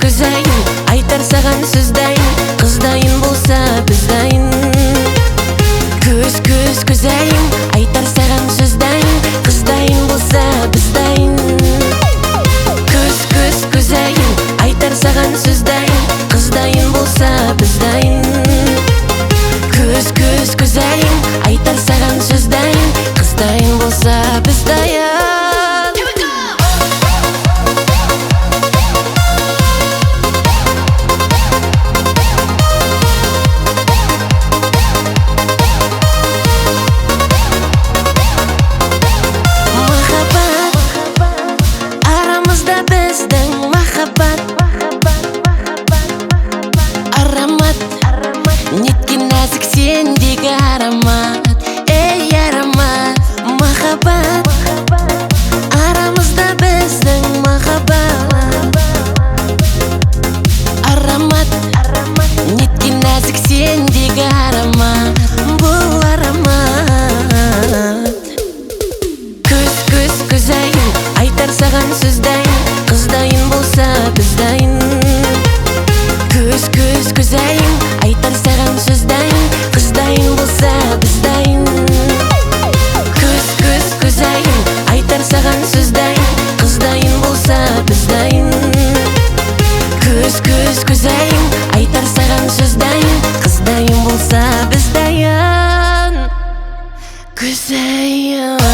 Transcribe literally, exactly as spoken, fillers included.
көзайын, айтар саған сөздайын, қыздайын болса біздайын. Көз көз көзайын, айтар саған сөздайын, қыздайын болса біздайын. Көз көз көзайын, айтар саған сөздайын, қыздайын болса біздайын. Көз көз көзайын, айтар саған сөздайын, қыздайын болса біздайын. Неткен нәзік сендегі аромат, ей аромат, махаббат. Арамызда біздің махаббат. Аромат, неткен нәзік сендегі аромат, бұл аромат. Көз көз көзайын, айтар саған сөздайын, қыздайын болса біздайын. Көз көз көзайын, айтар саған сөздайын, қыздайын болса біздайын. Көз көз көзайын, айтар саған сөздайын, қыздайын болса біздайын. Көз көз көзайын, айтар саған сөздайын, қыздайын болса біздайын. Көзайын.